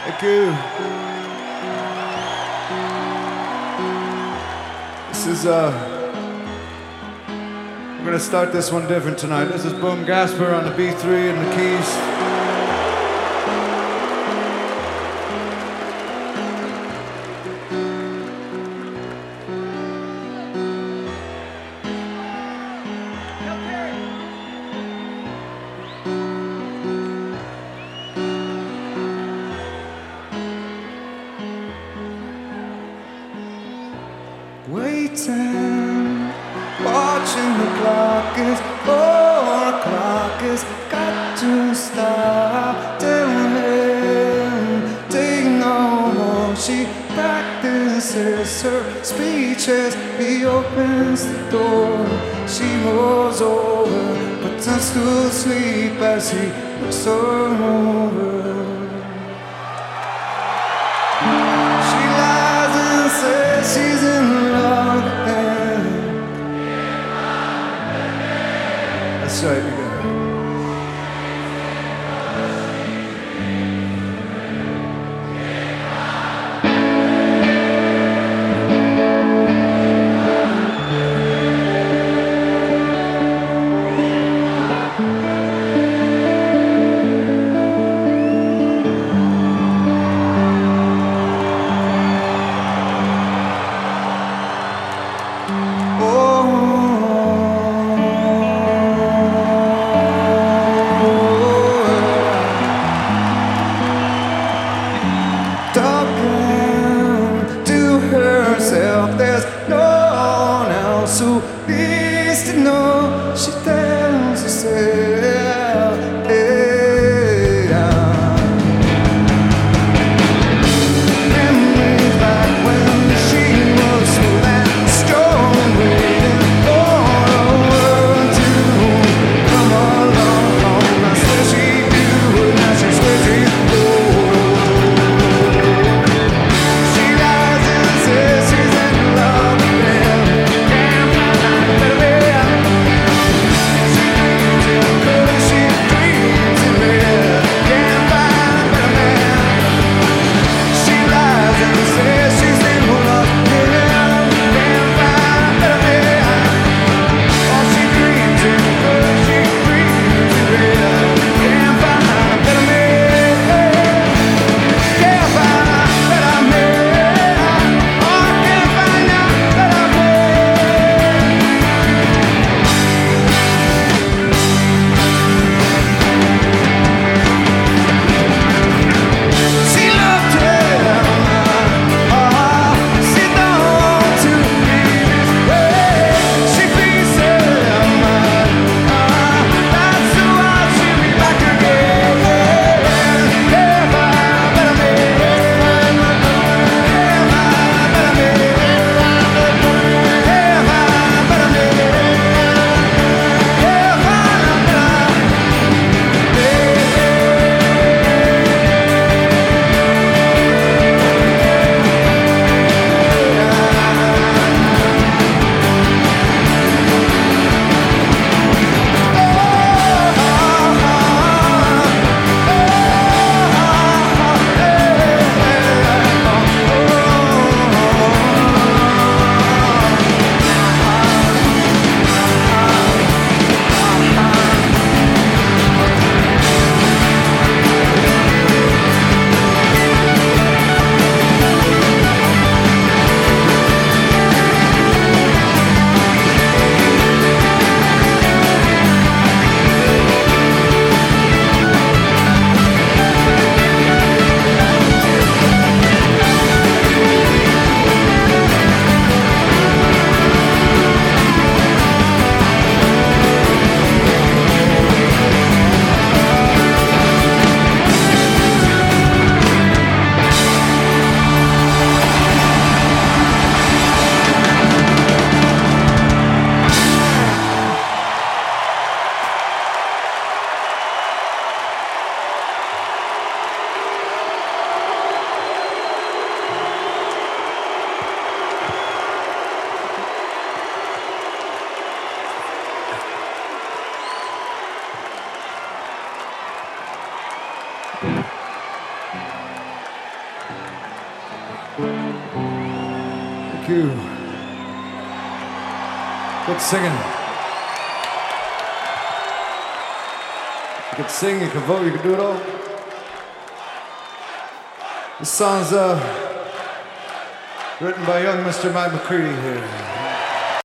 Thank you. This is we're gonna start this one different tonight. This is Boom Gasper on the B3 and the keys. Waiting, watching the clock is 4 o'clock. It's got to stop. Tell him, take no more. She practices her speeches. He opens the door. She rolls over, pretends to sleep as he looks her over. She lies and says she's in love again. That's right, you got it. Thank you. Good singing. You can sing, you can vote, you can do it all. This song's written by young Mr. Matt McCready here.